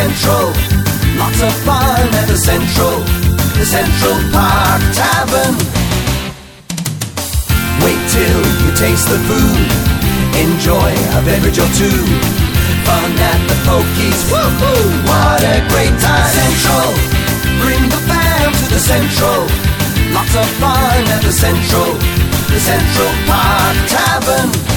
Central. Lots of fun at the Central Park Tavern. Wait till you taste the food, enjoy a beverage or two. Fun at the Pokies, woohoo, what a great time. Central, bring the fam to the Central. Lots of fun at the Central Park Tavern.